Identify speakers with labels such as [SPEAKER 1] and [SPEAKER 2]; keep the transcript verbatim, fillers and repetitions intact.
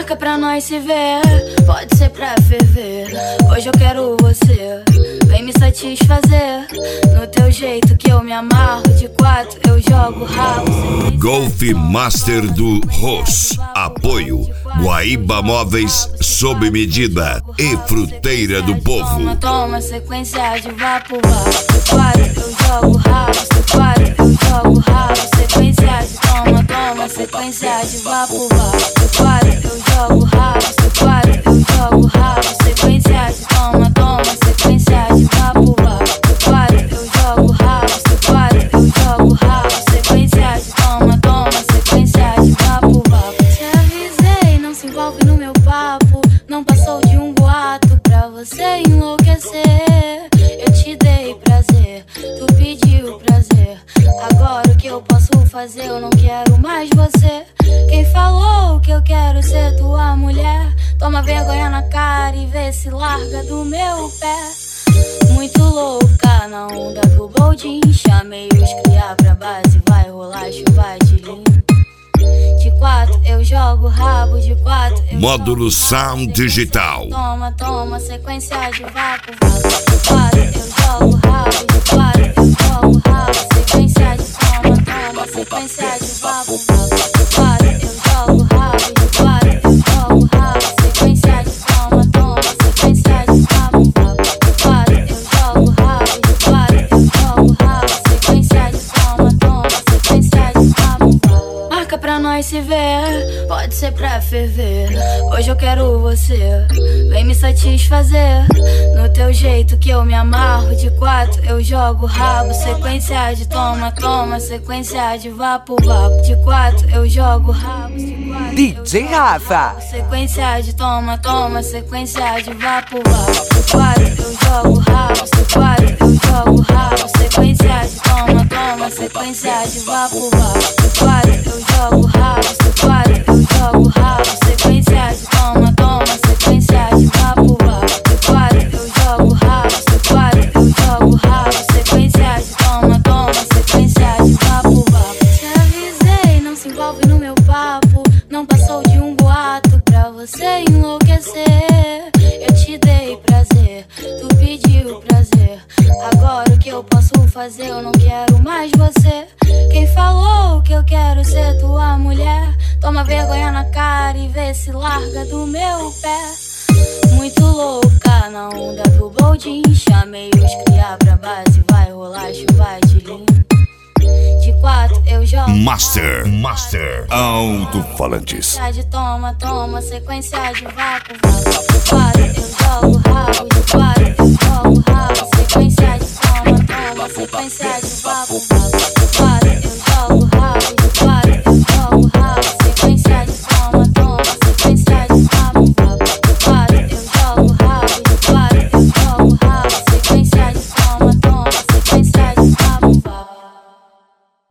[SPEAKER 1] Marca pra nós se ver, pode ser pra ferver. Hoje eu quero você, vem me satisfazer. No teu jeito que eu me amarro, de quatro eu jogo rabo.
[SPEAKER 2] Golf Master do Ross. Apoio Guaíba Móveis sob medida e Fruteira do Povo.
[SPEAKER 1] Toma, toma, sequência de vapo, vapo. De quatro eu jogo rabo, de quatro eu jogo rabo. Sequência de toma, toma, sequência de vapo, vapo. De quatro eu jogo rabo, de quatro eu jogo rabo. Sequência de toma, toma, sequência de vapo, vapo. De quatro eu jogo rabo, de quatro eu jogo rabo. Sequência de toma, toma, sequência de vapo, vapo. Te avisei, não se envolve no meu papo. Não passou de um boato pra você enlouquecer. Eu te dei prazer, tu pediu prazer. Agora o que eu posso fazer? Eu não quero mais você. Quem falou que eu quero ser tua mulher? Toma vergonha na cara e vê se larga do meu pé. Muito louca na onda do boldin. Chamei os cria pra base, vai rolar chuva de lim. De quatro eu jogo rabo, de quatro eu
[SPEAKER 2] Módulo Sound Digital.
[SPEAKER 1] Toma, toma, sequência de vapo, vapo. De quatro eu jogo rabo, de quatro eu jogo rabo. Sequência de toma, toma, sequência de vapo, vapo. De quatro eu jogo rabo, de quatro eu jogo rabo. Sequência de toma, toma, sequência de vapo, vapo. De quatro eu jogo rabo, de quatro eu jogo rabo. Sequência de toma, toma, sequência de vapo, vapo. Marca pra nós se ver, pode ser pra ferver. Hoje eu quero você, vem me satisfazer. No teu jeito que eu me amarro, de quatro eu jogo rabo. Sequência de toma, toma, sequência de vapo, vapo. De quatro eu jogo rabo,
[SPEAKER 3] D J Rafa.
[SPEAKER 1] sequência de toma, toma, sequência de vapo, vapo. De quatro eu jogo rabo, de quatro eu jogo rabo. Sequência de toma, toma, sequência de vapo, vapo. De quatro eu jogo rabo, de quatro eu jogo rabo. Sequência de toma, toma, sequência de vapo, vapo. De quatro eu jogo rabo, de quatro eu jogo rabo. Sequência de toma, toma, sequência de vapo, vapo. Te avisei, não se envolve no meu papo. Não passou de um boato pra você enlouquecer. Eu te dei prazer, tu pediu prazer. Agora o que eu posso fazer? Eu não quero mais você. Quem falou que eu quero ser tua mulher? Toma vergonha na cara e vê se larga do meu pé. Muito louca na onda do boldin. Chamei os cria pra base, vai rolar chuva de lim. De quatro eu jogo
[SPEAKER 2] Master, Master Alto-falantes.
[SPEAKER 1] de toma, toma, sequência de vapo, vapo. De quatro eu jogo rabo, de quatro eu jogo rabo. Sequência de toma, toma, sequência de vapo, vapo. De quatro eu jogo rabo,